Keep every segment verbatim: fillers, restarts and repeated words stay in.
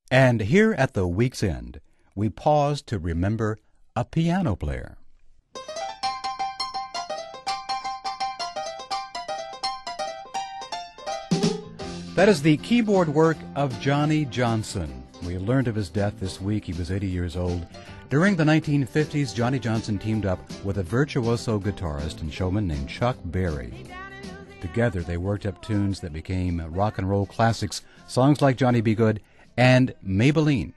And here at the week's end, we pause to remember a piano player. That is the keyboard work of Johnny Johnson. We learned of his death this week. He was eighty years old. During the nineteen fifties, Johnny Johnson teamed up with a virtuoso guitarist and showman named Chuck Berry. Together, they worked up tunes that became rock and roll classics, songs like Johnny B. Goode and Maybelline.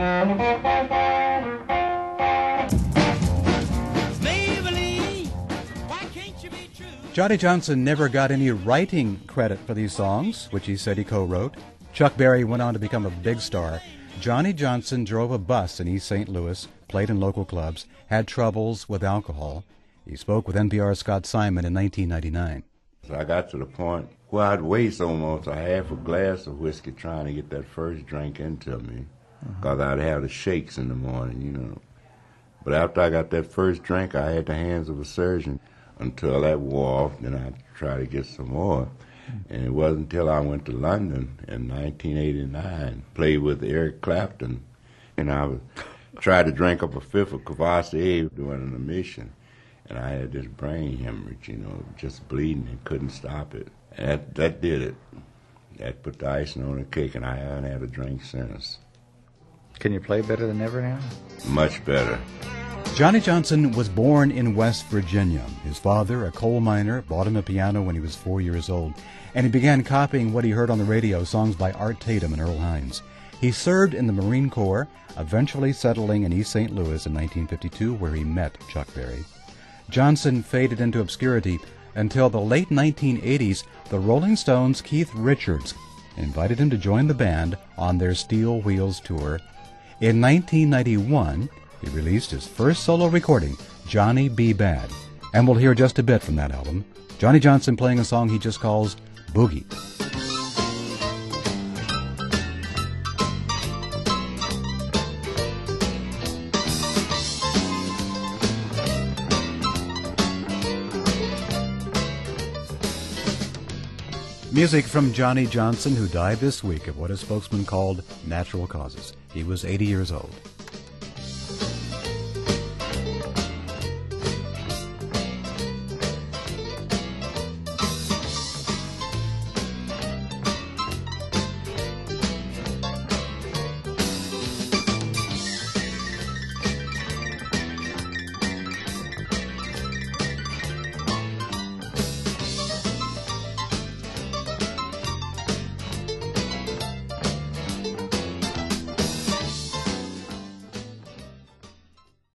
Maybelline, why can't you be true? Johnny Johnson never got any writing credit for these songs, which he said he co-wrote. Chuck Berry went on to become a big star. Johnny Johnson drove a bus in East Saint Louis, played in local clubs, had troubles with alcohol. He spoke with N P R's Scott Simon in nineteen ninety-nine. So I got to the point where I'd waste almost a half a glass of whiskey trying to get that first drink into me, because uh-huh. I'd have the shakes in the morning, you know. But after I got that first drink, I had the hands of a surgeon until that wore off. Then I'd try to get some more. And it wasn't until I went to London in nineteen eighty-nine, played with Eric Clapton, and I was, tried to drink up a fifth of Cavassier during an emission. And I had this brain hemorrhage, you know, just bleeding and couldn't stop it. And that, that did it. That put the icing on the cake, and I haven't had a drink since. Can you play better than ever now? Much better. Johnny Johnson was born in West Virginia. His father, a coal miner, bought him a piano when he was four years old, and he began copying what he heard on the radio, songs by Art Tatum and Earl Hines. He served in the Marine Corps, eventually settling in East Saint Louis in nineteen fifty-two, where he met Chuck Berry. Johnson faded into obscurity until the late nineteen eighties. The Rolling Stones' Keith Richards invited him to join the band on their Steel Wheels tour. In nineteen ninety-one, he released his first solo recording, Johnny B. Bad, and we'll hear just a bit from that album. Johnny Johnson playing a song he just calls Boogie. Music from Johnny Johnson, who died this week of what his spokesman called natural causes. He was eighty years old.